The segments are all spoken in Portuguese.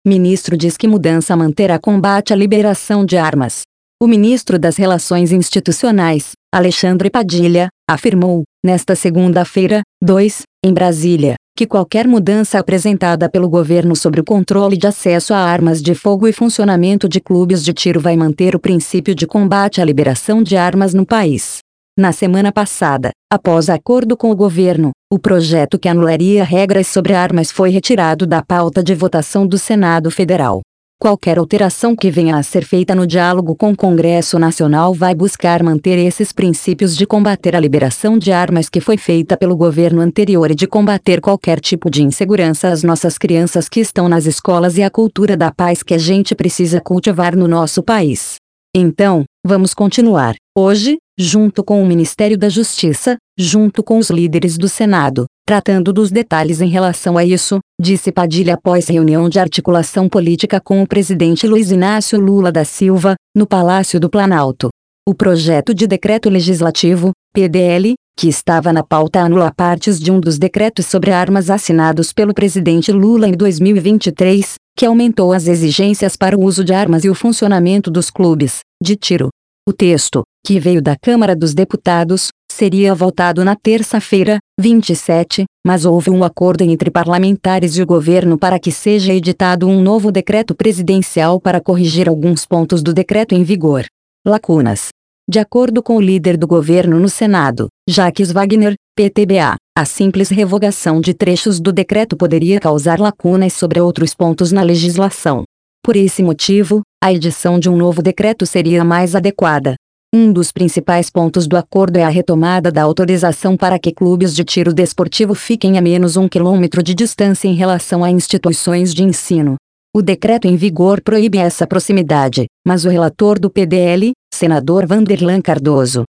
Ministro diz que mudança manterá combate à liberação de armas. O ministro das Relações Institucionais, Alexandre Padilha, afirmou, nesta segunda-feira, 2, em Brasília, que qualquer mudança apresentada pelo governo sobre o controle de acesso a armas de fogo e funcionamento de clubes de tiro vai manter o princípio de combate à liberação de armas no país. Na semana passada, após acordo com o governo, o projeto que anularia regras sobre armas foi retirado da pauta de votação do Senado Federal. Qualquer alteração que venha a ser feita no diálogo com o Congresso Nacional vai buscar manter esses princípios de combater a liberação de armas que foi feita pelo governo anterior e de combater qualquer tipo de insegurança às nossas crianças que estão nas escolas e a cultura da paz que a gente precisa cultivar no nosso país. Então, vamos continuar, hoje, junto com o Ministério da Justiça, junto com os líderes do Senado, tratando dos detalhes em relação a isso, disse Padilha após reunião de articulação política com o presidente Luiz Inácio Lula da Silva, no Palácio do Planalto. O projeto de decreto legislativo, PDL, que estava na pauta anula partes de um dos decretos sobre armas assinados pelo presidente Lula em 2023, que aumentou as exigências para o uso de armas e o funcionamento dos clubes de tiro. O texto, que veio da Câmara dos Deputados, seria votado na terça-feira, 27, mas houve um acordo entre parlamentares e o governo para que seja editado um novo decreto presidencial para corrigir alguns pontos do decreto em vigor. Lacunas. De acordo com o líder do governo no Senado, Jacques Wagner, PTBA, a simples revogação de trechos do decreto poderia causar lacunas sobre outros pontos na legislação. Por esse motivo, a edição de um novo decreto seria mais adequada. Um dos principais pontos do acordo é a retomada da autorização para que clubes de tiro desportivo fiquem a menos 1 quilômetro de distância em relação a instituições de ensino. O decreto em vigor proíbe essa proximidade, mas o relator do PDL, senador Vanderlan Cardoso,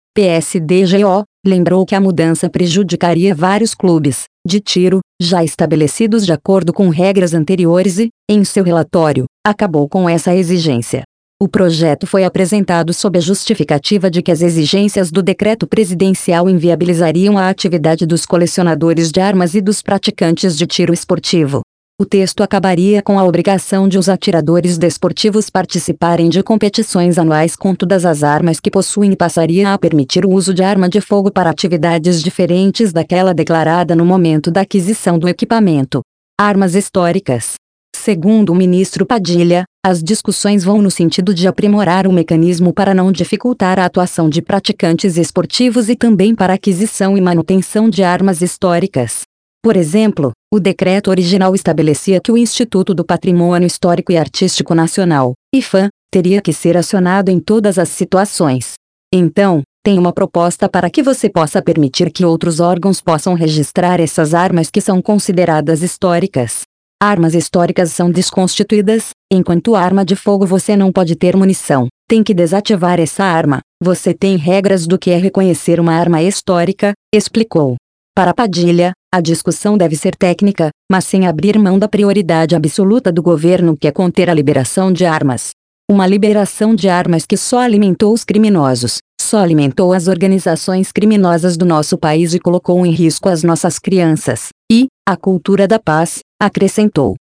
PSDGO, lembrou que a mudança prejudicaria vários clubes de tiro, já estabelecidos de acordo com regras anteriores e, em seu relatório, acabou com essa exigência. O projeto foi apresentado sob a justificativa de que as exigências do decreto presidencial inviabilizariam a atividade dos colecionadores de armas e dos praticantes de tiro esportivo. O texto acabaria com a obrigação de os atiradores desportivos participarem de competições anuais com todas as armas que possuem e passaria a permitir o uso de arma de fogo para atividades diferentes daquela declarada no momento da aquisição do equipamento. Armas históricas. Segundo o ministro Padilha, as discussões vão no sentido de aprimorar o mecanismo para não dificultar a atuação de praticantes esportivos e também para a aquisição e manutenção de armas históricas. Por exemplo, o decreto original estabelecia que o Instituto do Patrimônio Histórico e Artístico Nacional, IPHAN, teria que ser acionado em todas as situações. Então, tem uma proposta para que você possa permitir que outros órgãos possam registrar essas armas que são consideradas históricas. Armas históricas são desconstituídas, enquanto arma de fogo você não pode ter munição, tem que desativar essa arma, você tem regras do que é reconhecer uma arma histórica, explicou. Para Padilha, a discussão deve ser técnica, mas sem abrir mão da prioridade absoluta do governo que é conter a liberação de armas. Uma liberação de armas que só alimentou os criminosos, só alimentou as organizações criminosas do nosso país e colocou em risco as nossas crianças, e a cultura da paz, acrescentou.